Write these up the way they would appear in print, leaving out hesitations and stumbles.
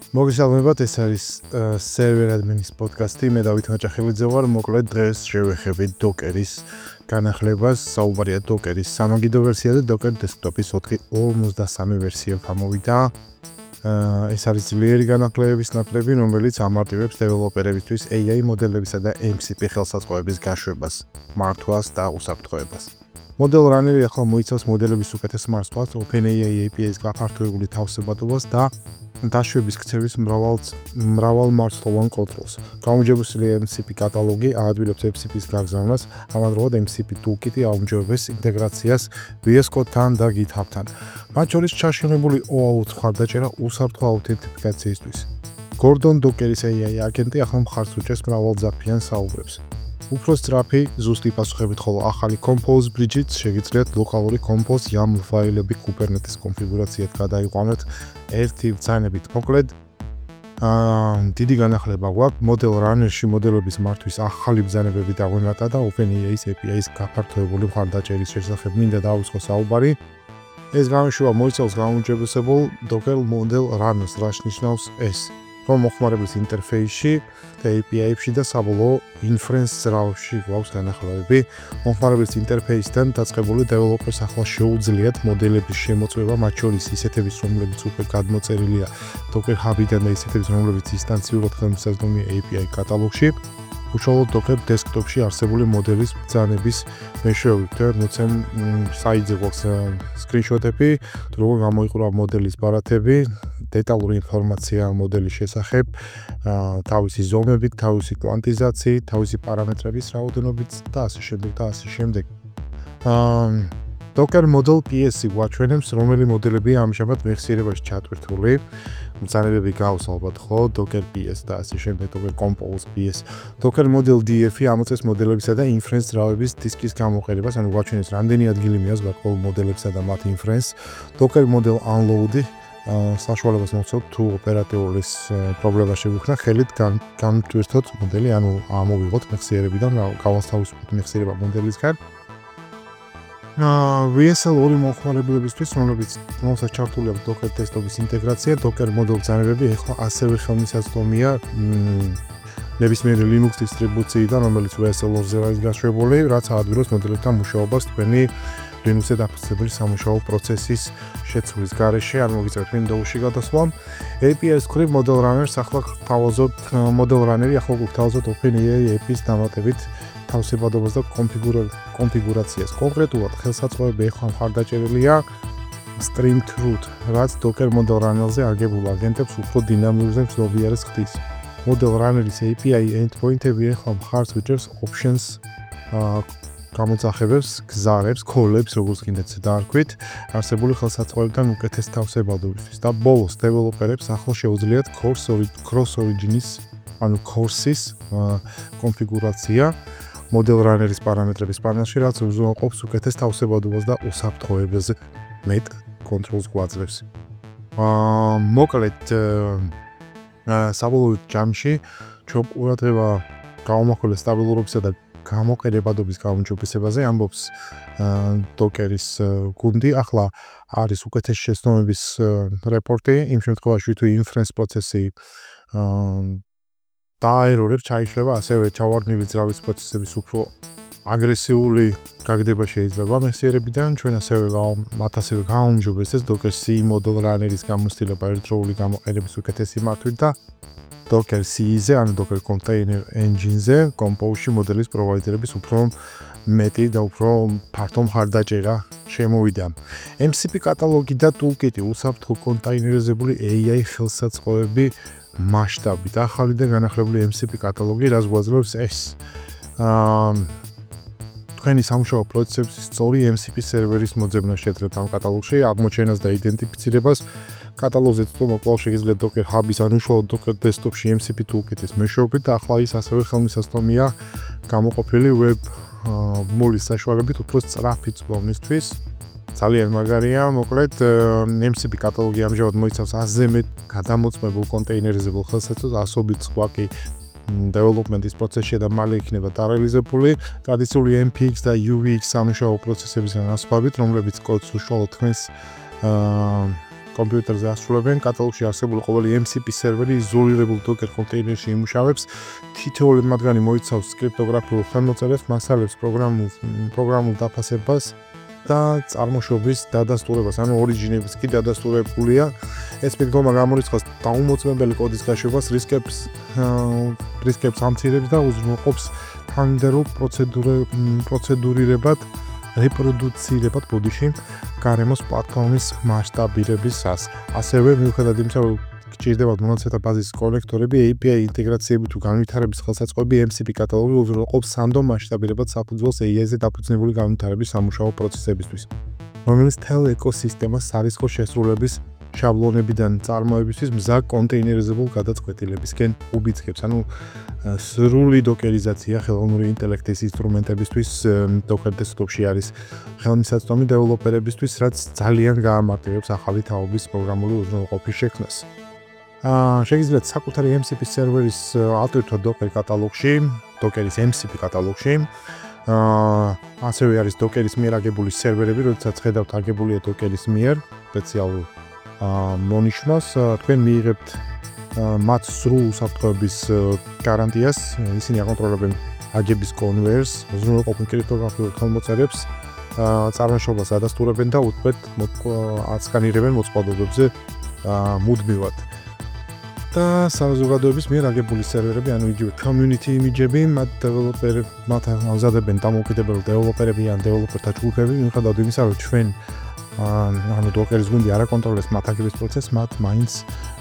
მოგესალმებათ, ეს არის server admin-ის პოდკასტი. მე დავით მაჭახელიძე ვარ. მოკლედ დღეს შევეხებით Docker-ის განახლებას. საუბარია Docker-ის სამაგიდო ვერსიაზე, Docker Desktop-ის 4.53 ვერსია გამოვიდა. ეს არის ძლიერი განახლებების ნაკრები, რომელიც ამარტივებს დეველოპერებისთვის AI მოდელებისა და MCP ხელსაწყოების გაშვებას, მართვას და უსაფრთხოებას. Model Runner-ი ახლა მოიცავს მოდელების უკეთეს მარცვლას, OpenAI API-ის გაფართოებული თავსებადობას და დაშვების ქცევის მრავალ მარცვლოვან კონტროლს. Გამოჯობესილი MCP კატალოგი აადვილებს MCP-ის გაგზავნას, ამავდროულად MCP toolkit-ი აუმჯობესებს ინტეგრაციას VS Code-თან და GitHub-თან. მათ შორის ჩაშენებული OAuth მხარდაჭერა უსაფრთხო აუთენტიფიკაციისთვის. Gordon Docker-ის AI აგენტი ახლა მხარს უჭერს მრავალძაფიან საუბრებს. უფრო სწრაფი, ზუსტი პასუხებით, ხოლო ახალი Compose Bridge-ით შეგიძლიათ ლოკალური Compose YAML ფაილები Kubernetes კონფიგურაციად გადაიყვანოთ ერთი ბრძანებით. მოკლედ, დიდი განახლება გვაქვს Model Runner-ში მოდელების მართვის ახალი ბრძანებები დაგვემატა და OpenAI-ის API-ის გაფართოებული მხარდაჭერის შესახებ მინდა დავიწყო საუბარი. ეს გამოშვება მოიცავს გამოჯობესებულ Docker Model Runners, რაც ნიშნავს ეს, რომ მოხმარების ინტერფეისში და API-ებში და საბოლოო inference ძრავში გვაქვს განახლებები. მოხმარების ინტერფეისთან დაწყებული დეველოპერს ახლა შეუძლიათ მოდელების შემოწმება, მათ შორის ისეთების, რომლებიც უკვე გადმოწერილია Docker Hub-იდან და ისეთების, რომლებიც ინსტანციურად ხელმისაწვდომია API კატალოგში. უშუალოდ Docker Desktop-ში არსებული მოდელის ბრძანების მეშვეობით. მოცემ საიტზე გვაქვს screenshot-ები, როგორ გამოიყურა მოდელის ბარათები, დეტალური ინფორმაცია მოდელის შესახებ, თავისი ზომებით, თავისი კვანტიზაციით, თავისი პარამეტრების რაოდენობით და ასე შემდეგ. Docker Model PS-ი გვაჩვენებს, რომელი მოდელებია ამჟამად მეხსიერებაში ჩატვირთული. ბრძანებები გავს ალბათ ხო, Docker PS და ასე შემდეგ, Docker Compose PS. Docker Model DF-ი ამოწევს მოდელებისა და inference ძრავების დისკის გამოყენებას, ანუ გვაჩვენებს რამდენი ადგილი მიაქვს გარკვეულ მოდელებსა და მათ inference. Docker Model Unload-ი საშუალებას მოხსოვთ თუ ოპერატორის პრობლემა შეგვიქმნა, ხელით გამტვირთოთ მოდელი, ანუ ამოვიღოთ მეხსიერებიდან, გავასთავისუფლოთ მეხსიერება მოდელისგან. VSL2 მოხმარებლებისთვის, რომელსაც ჩართული აქვს Docker Desktop-ის ინტეგრაცია, Docker Model ბრძანებები ახლა ასევე ხელმისაწვდომია ნებისმიერი Linux დისტრიბუციიდან, რომელიც VSL2-ზე არის გაშვებული, რაც აადვილებს მოდელებთან მუშაობას თქვენი Linux-ზე დაფიქსირებული სამუშაო პროცესის შეცვლის გარეშე, არ მოგიწევთ Windows-ში გადასვლა. API-ის მხრივ Model Runner-ს ახლა გთავაზობთ Model Runner-ი ახლა გთავაზობთ OpenAI API-ის დამატებით თავსებადობას და კონფიგურაციას. კონკრეტულად ხელსაწყოები ახლა მხარდაჭერილია Stream Truth, რაც Docker Model Runner-ზე აგებულ აგენტებს უფრო დინამიურ და მცდელს ხდის. Model Runner-ის API endpoint-ები ახლა მხარს უჭერს options გამოძახებებს, გზარებს, call-ებს, როგორც კიდეც დაარქვით, არსებული ხელსაწყოებიდან უკეთეს თავსებადობისთვის და ბოლოს დეველოპერებს ახლა შეუძლიათ cross origin-ის, ანუ CORS-ის კონფიგურაცია Model Runner-ის პარამეტრების პანელში, რაც უზრუნველყოფს უკეთეს თავსებადობას და უსაფრთხოებას მეტ კონტროლს გვაძლევს. მოკლედ, საბოლოო ჯამში ჩვენ ყურადღება გავამახვილეთ სტაბილურობისა და გამოყენებადობის გაუმჯობესებაზე, ამბობს Docker-ის გუნდი. ახლა არის უკეთესი შეცდომების რეპორტი, იმ შემთხვევაში თუ inference პროცესი დაერორებს, ჩაიშლება, ასევე ჩავარდნილი ძრავის პროცესების უფრო აგრესიული გაგდება შეიძლება მეხსიერებიდან. ჩვენ ასევე გაუმჯობესეს Docker C Model Runner-ის გამოცდილება ერთდროული გამოყენების უკეთესი მართვით და Docker C-ზე, ანუ Docker Container Engine-ზე, Compose-ში მოდელის პროვაიდერების უფრო მეტი და უფრო ფართო მხარდაჭერა შემოვიდა. MCP კატალოგი და toolkit-ი უსაფრთხო კონტეინერიზებული AI ხელსაწყოები მასშტაბით. ახალი და განახლებული MCP კატალოგი რაც გვაძლევს ეს. თქვენი სამუშაო პროცესების სწორი MCP სერვერის მოძებნას შეძლებთ ამ კატალოგში, აღმოჩენას და იდენტიფიცირებას. კატალოგზე წვდომა კვლავ შეგიძლიათ Docker Hub-ის ან უშუალოდ Docker Desktop-ში MCP toolkit-ის მეშვეობით და ახლა ის ასევე ხელმისაწვდომია გამოყოფილი web მულის საშუალებით უფრო სწრაფი წვდომისთვის. ძალიან მაგარია, მოკლედ MCP კატალოგი ამჟამად მოიცავს 100-ზე მეტ გადამოწმებულ კონტეინერიზებულ ხელსაწყოებს, ასობით სხვა კი development-ის პროცესში და მალე იქნება დარეალიზებული. ტრადიციული MPX და UVX სამუშაო პროცესებისგან ასხვავებით, რომლებიც კოდს უშუალოდ თქვენს კომპიუტერზე ასრულებენ. კატალოგში არსებული ყოველი MCP სერვერი იზოლირებულ Docker კონტეინერში იმუშავებს. თითოეული მათგანი მოიცავს კრიპტოგრაფიულ ხელმოწერებს, მასალებს, პროგრამულ დაფასებას და წარმოშობის დადასტურებას, ანუ ორიჯინების კი დადასტურებულია. ეს მიდგომა გამორიცხავს დაუმოწმებელი კოდის გაშვებას, რისკებს ამცირებს და უზრუნველყოფს თანმიმდევრულ პროცედურირებად რეპროდუცირებად ბოდიში გარემოს პლატფორმის მასშტაბირებისას. ასევე მიუხედავად იმისა, რომ გჭირდებათ მონაცემთა ბაზის კონექტორები, API ინტეგრაციები თუ განვითარების ხელსაწყოები, MCP კატალოგი უზრუნველყოფს სანდო მასშტაბირებად საფუძველს AI-ზე დაფუძნებული განვითარების სამუშაო პროცესებისთვის, რომელიც მთელ ეკოსისტემას სარისკო შესრულების შაბლონებიდან წარმოებისთვის მზა კონტეინერიზებულ გადაწყვეტილებისკენ უბიძგებს. ანუ სრული დოკერიზაცია ხელოვნური ინტელექტის ინსტრუმენტებისთვის Docker Desktop-ში არის ხელმისაწვდომი დეველოპერებისთვის, რაც ძალიან გაამარტივებს ახალი თაობის პროგრამული უზრუნველყოფის შექმნას. შეგიძლიათ საკუთარი MCP სერვერის ავტორითად Docker კატალოგში, Dockeris MCP კატალოგში. ასევე არის Dockeris მიერ აგებული სერვერები, როდესაც ხედავთ აგებულია Dockeris მიერ სპეციალურ მონიშნავს, თქვენ მიიღებთ მათ სრულ უსაფრთხოების გარანტიას. ისინი აკონტროლებენ აგების კონვერს, უზრუნველყოფენ კრიპტოგრაფიულ ხელმოწერებს, წარმოშობას ადასტურებენ და უთქვეთ აცკანირებენ მოწყობილობებზე მუდმივად. და საზოგადოების მიერ აგებული სერვერები, ანუ იგივე community image-ები, მათ ამზადებენ დამოუკიდებელ დეველოპერები ან დეველოპერთა ჯგუფები, მიუხედავად იმისა, რომ ჩვენ ანუ Dockeris გუნდი არ აკონტროლებს მათ აგების პროცესს, მათ მაინც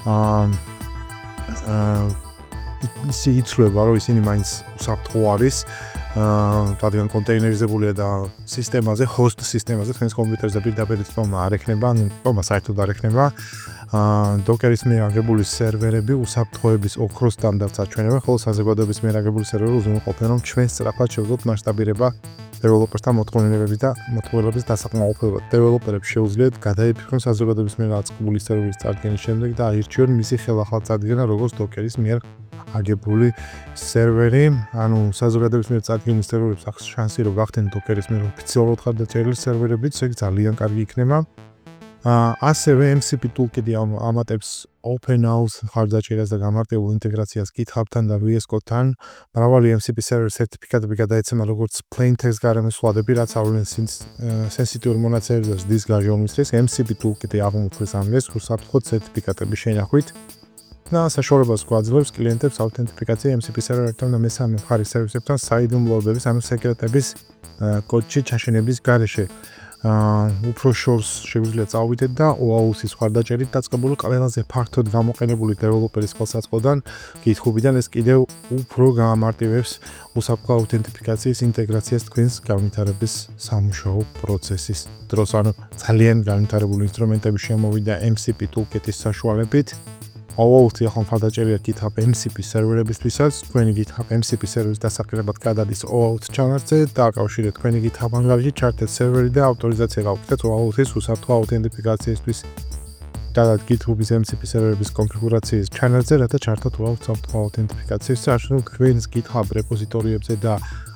ისე იცვლება, რომ ისინი მაინც უსაფრთხო არის, რადგან კონტეინერიზებულია და სისტემაზე, host სისტემაზე, თქვენს კომპიუტერზე პირდაპირ წვემა არ ექნება, ანუ წვემა საერთოდ არ ექნება. Dockeris მიერ აგებული სერვერები უსაფრთხოების ოქროს სტანდარტს აჩვენებენ, ხოლო საზოგადოების მიერ აგებული სერვერები უზრუნველყოფენ, რომ ჩვენ სწრაფად შევძლოთ მასშტაბირება დეველოპერთა მოთხოვნილების დასაკმაყოფილებლად. დეველოპერებს შეუძლიათ გადაიფიქრონ საზოგადოების მიერ აწყობილი სერვერის წარდგენის შემდეგ და აირჩიონ მისი ხელახალ წარდგენა, როგორც Dockeris მიერ აგებული სერვერი. ანუ საზოგადოების მიერ წარდგენის სერვერებს აქვს შანსი, რომ გახდნენ Dockeris მიერ ოფიციალურად ხარდაჭერილი სერვერები, ეს ძალიან კარგი იქნება. ასევე MCP Toolkit ამატებს OpenAuth ხარდაჭერას და გამარტივებულ ინტეგრაციას GitHub-თან და VS Code-თან. მრავალი MCP სერვერის სერტიფიკატები გადაეცემა როგორც plain text გარემოს სხვადები, რაც ავლენს სენსიტიური მონაცემების და ზრდის გაჟონვის რისკს. MCP Toolkit-ი აღმოფხვრეს ამ რისკს უსაფრთხო სერტიფიკატების შენახვით და საშუალებას გვაძლევს კლიენტებს აუთენტიფიკაცია MCP სერვერებთან და მესამე მხარის სერვისებთან საიდუმლოებების, ანუ სეკრეტების კოდში ჩაშენების გარეშე. უფრო შორს შეგვიძლია წავიდეთ და OAuth-ის ხარდაჭერით დაწყებული ყველაზე ფართოდ გამოყენებული დეველოპერის ხელსაწყოდან GitHub-დან ეს კიდევ უფრო გაამარტივებს უსაფრთხო აუთენტიფიკაციის ინტეგრაციას თქვენს განვითარების სამუშაო პროცესის დროს. ანუ ძალიან განვითარებული ინსტრუმენტები შემოვიდა MCP Toolkit-ის საშუალებით. OAuth-ი ახლა მხარდაჭერია GitHub MCP სერვერებისთვისაც. თქვენი GitHub MCP სერვერის დასაყრდენად გადადის OAuth ჩანართზე და აკავშირეთ თქვენი GitHub ანგარიში ჩართეთ სერვერი და ავტორიზაცია გავაკეთეთ OAuth-ის უსაფრთხო აუთენტიფიკაციისთვის. გადადეთ GitHub-ის MCP სერვერების კონფიგურაციის ჩანართზე, რათა ჩართოთ უსაფრთხო აუთენტიფიკაციას საერთოდ თქვენს GitHub რეპოზიტორიებზე და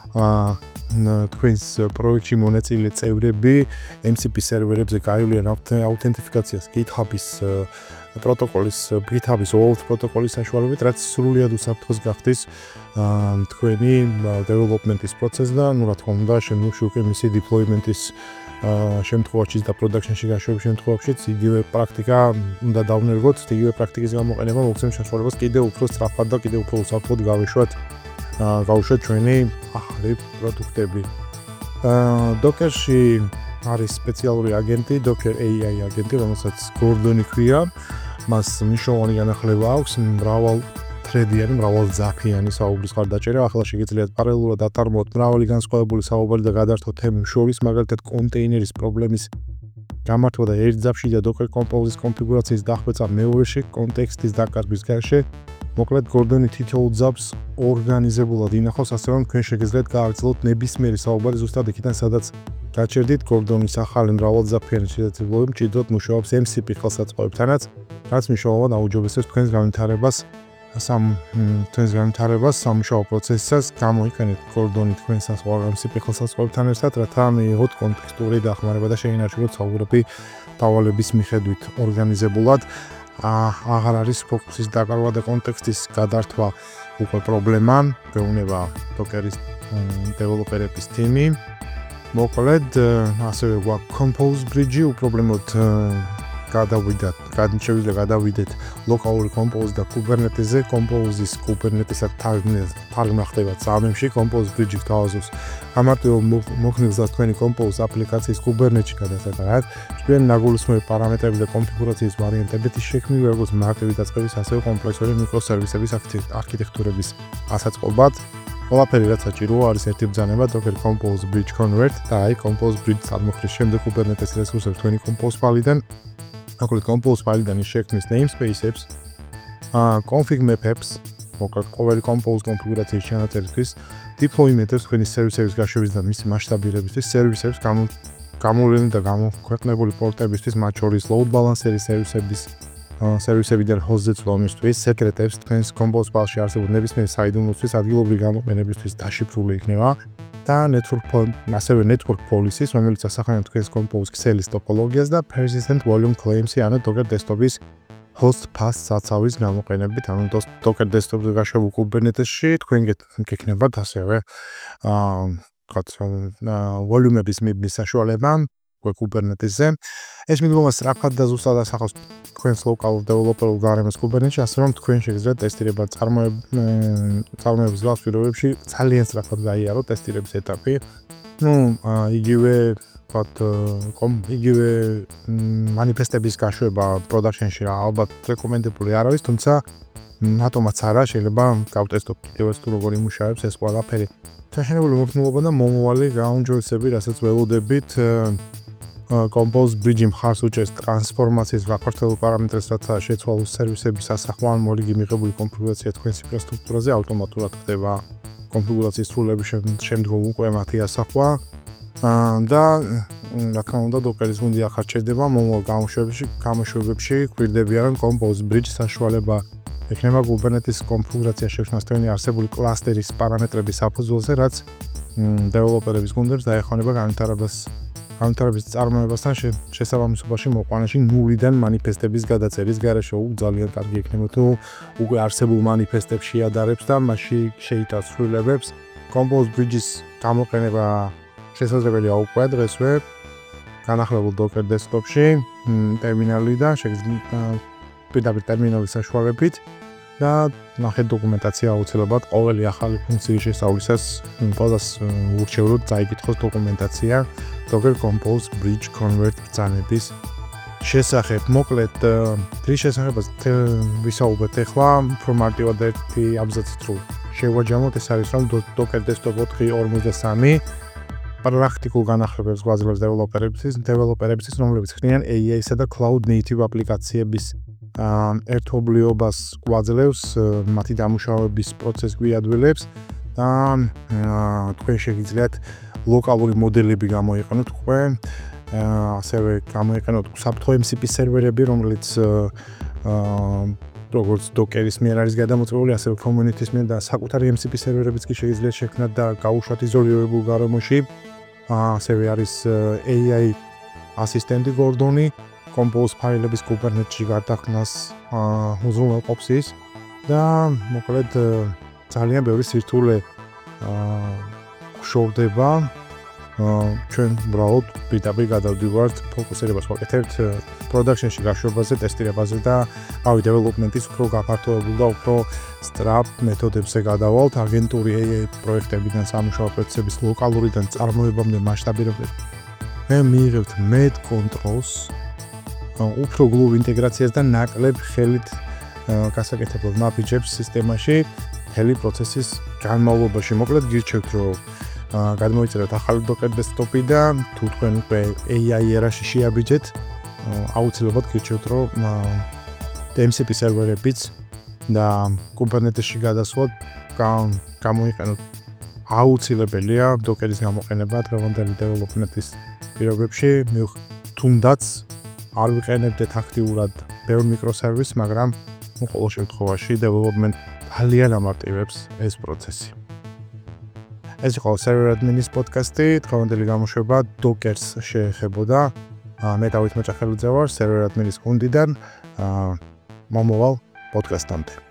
თქვენს პროექტში მონაწილე წევრები MCP სერვერებზე გაივლიან აუთენტიფიკაციას GitHub-ის პროტოკოლის GitHub-ის OAuth პროტოკოლის საშუალებით, რაც სრულიად უსაფრთხოს გახდის თქვენი დეველოპმენტის პროცესს და რა თქმა უნდა, შემდგომში უკვე მისი deployment-ის შემთხვევაში და production-ში გაშვების შემთხვევაშიც იგივე პრაქტიკა უნდა დავნერგოთ, იგივე პრაქტიკის გამოყენება მოგცემს საშუალებას კიდევ უფრო სწრაფად და კიდევ უფრო უსაფრთხოდ გავუშვათ ჩვენი ახალი პროდუქტები. Docker-ში არის სპეციალური აგენტი, Docker AI აგენტი, რომელსაც Gordon-ი ქვია. მას მნიშვნელოვანი განახლება აქვს მრავალ თრედიანი, მრავალძაფიანი საუბრის ხარდაჭერა. ახლა შეგიძლიათ პარალელურად აწარმოოთ მრავალი განსხვავებული საუბარი და გადართოთ თემებს შორის, მაგალითად კონტეინერის პრობლემის გამართვა და ერთ ძაფში და Docker Compose-ის კონფიგურაციის დახვეწა მეორეში კონტექსტის დაკარგვის გარშე. მოკლედ Gordon-ი თითოეულ ძაბს ორგანიზებულად ინახავს, ასე რომ თქვენ შეგიძლიათ გააგრძელოთ ნებისმიერი საუბარი ზუსტად იქიდან, სადაც გაჩერდით. Gordon-ის ახალი მრავალძაფიანი შესაძლებლობები მჭიდროდ მუშაობს MCP ხელსაწყოებთანაც, რაც მნიშვნელოვნად აუჯობესებს თქვენს განვითარებას თქვენს განვითარებას სამუშაო პროცესსაც გამოიყენეთ კორდონი თქვენს სიფეხილსასწავლებლთან ერთად, რათა მიიღოთ კონტექსტური დახმარება და შეინარჩუნოთ საუბრები დავალების მიხედვით ორგანიზებულად. აღარ არის ფოკუსის დაკარგვა და კონტექსტის გადართვა უკვე პრობლემა, გვეუბნება Docker-ის დეველოპერების თიმი. მოკლედ, ასევე გვაქვს Compose Bridge-ი, უპრობლემოდ შეგვიძლია გადავიდეთ ლოკალური Compose და Kubernetes-ზე. Compose-ის Kubernetes-ად თარგმნა ხდება CMM-ში, Compose Bridge-ი გთავაზობს გამარტივ მოხსნილს და თქვენი Compose აპლიკაციის Kubernetes-ში გადასატანად. ჩვენ ნაგულისმოები პარამეტრები და კონფიგურაციის ვარიანტებითი შექმნილი, როგორც მარტივი დაწყების, ასევე კომპლექსური მიკროსერვისების არქიტექტურების ასაწყობად. ყველაფერი რაც საჭიროა არის ერთი ბრძანება Docker Compose Bridge Convert და აი Compose Bridge წარმოქმნის შემდეგ Kubernetes რესურსებს თქვენი Compose ფაილიდან მოკლედ Compose ფაილიდან შექმნის namespace-ებს, config map-ებს, მოკლედ ყოველი Compose კონფიგურაციის ჩანაწერისთვის, deployment-ებს თქვენი სერვისების გაშვების და მისი მასშტაბირებისთვის, სერვისებს გამოვლენილი და გამოქვეყნებული პორტებისთვის, მათ შორის load balancer-ის სერვისებიდან ჰოსტზე წვდომისთვის, სეკრეტებს თქვენს Compose ფაილში არსებულ ნებისმიერ საიდუმლოსთვის ადგილობრივი გამოყენებისთვის დაშიფრული იქნება და ასევე network policies, რომელიც ასახავენ თქვენს Compose ქსელის ტოპოლოგიას და persistent volume claims-ი, ანუ Docker desktop-ის host path საცავის გამოყენებით, ანუ Docker desktop-ზე გაშვებულ Kubernetes-ში თქვენ გექნებათ ასევე volume-ების მიბნის საშუალება Kubernetes-ზე. ეს მიდგომა სწრაფად და ზუსტად ასახავს თქვენს ლოკალურ დეველოპერულ გარემოს Kubernetes-ში, ასე რომ თქვენ შეგიძლიათ ტესტირება წარმოების გავს პირობებში ძალიან სწრაფად გაიაროთ ტესტირების ეტაპი. იგივე მანიფესტების გაშვება production-ში ალბათ რეკომენდებული არ არის, თუმცა რატომაც არა, შეიძლება გავტესტოთ კიდევ თუ როგორ იმუშავებს ეს ყველაფერი. შეხენებული მოხდულობა და მომავალი გაუნჯოისები, რასაც ველოდებით Compose Bridge მხარს უჭერს ტრანსფორმაციის გაფართოებულ პარამეტრებს, რაც შეცვალოს სერვისების ასახვა ან მორიგი მიღებული კონფიგურაცია თქვენს ინფრასტრუქტურაზე ავტომატურად ხდება კონფიგურაციის სრულების შემდგომ უკვე მათი ასახვა და რა თქმა უნდა Docker-ის გუნდი ახალ ჩერდება მომავალ გამოშვებებში გვირდებიან Compose Bridge საშუალება ექნება Kubernetes კონფიგურაცია შექმნას თქვენი არსებული კლასტერის პარამეტრების საფუძველზე, რაც დეველოპერების გუნდებს დაეხმარება განვითარების წარმოებასთან შესაბამისობაში მოყვანაში ნულიდან მანიფესტების გადაწერის გარეშე. ძალიან კარგი იქნება თუ უკვე არსებულ მანიფესტებს შეადარებს და მასში შეიტანს ცვლილებებს. Compose Bridge-ის გამოყენება შესაძლებელია უკვე დღესვე განახლებულ Docker desktop-ში ტერმინალიდან პირდაპირ ტერმინალის საშუალებით და ნახეთ დოკუმენტაცია აუცილებლად ყოველი ახალი ფუნქციის შესწავლისას ყველას ურჩევლოთ წაიკითხოს დოკუმენტაცია Docker Compose Bridge Convert ბრძანების შესახებ. მოკლედ ის შესახებაც ვისაუბრეთ ახლა უფრო მარტივად ერთი აბზაცით რო შევაჯამოთ, ეს არის რომ Docker Desktop 4.53 პრაქტიკულ განახლებებს გვაძლევს დეველოპერებისთვის, რომლებიც ხდიან AI-სა და Cloud Native აპლიკაციების ერთობლიობას გვაძლევს, მათი დამუშავების პროცესს გვიადვილებს და თქვენ შეგიძლიათ ლოკალური მოდელები გამოიყენოთ თქვენ, ასევე გამოიყენოთ საფრთხო MCP სერვერები, რომელიც როგორც Docker-ის მიერ არის გადამოწვეული, ასევე community-ის მიერ და საკუთარი MCP სერვერებიც კი შეგიძლიათ შექმნათ და გაუშვათ იზოლირებულ გარემოში. ასევე არის AI ასისტენტი Gordon-ი, Compose ფაილების Kubernetes-ში გადახდნას უზრუნველყოფს ის და მოკლედ ძალიან ბევრი სირთულე შორდება. ჩვენ უბრალოდ პირდაპირ გადავდივართ ფოკუსირებას ვაკეთებთ production-ში გაშვებაზე, ტესტირებაზე და development-ის უფრო გაფართოებულ და უფრო სწრაფ მეთოდებზე გადავალთ აგენტური AI პროექტებიდან სამუშაო პროცესების ლოკალურიდან წარმოებამდე მასშტაბირებამდე. მე მიიღებთ med controls, უფრო გლუვ ინტეგრაციას და ნაკლებ ხელით გასაკეთებელ ნაბიჯებს სისტემაში მთელი პროცესის განმავლობაში. მოკლედ გირჩევთ რომ გადმოიწეროთ ახალი Docker desktop-ი და თუ თქვენ უკვე AI ერაში შეაბიჯეთ, აუცილებლად გირჩევთ რომ MCP სერვერებიც და Kubernetes-ში გადასვლად გამოიყენოთ. აუცილებელია Docker-ის გამოყენება დღევანდელი development-ის პირობებში, თუნდაც არ ვიყენებდეთ აქტიურად ბევრ მიკროსერვისს, მაგრამ ყოველ შემთხვევაში development ძალიან ამარტივებს ეს პროცესი. ეს იყო server admin-ის პოდკასტი, დღევანდელი გამოშვება Docker-ს შეეხებოდა. მე დავით მოჭახელიძე ვარ server admin-ის გუნდიდან. მომავალ პოდკასტამდე.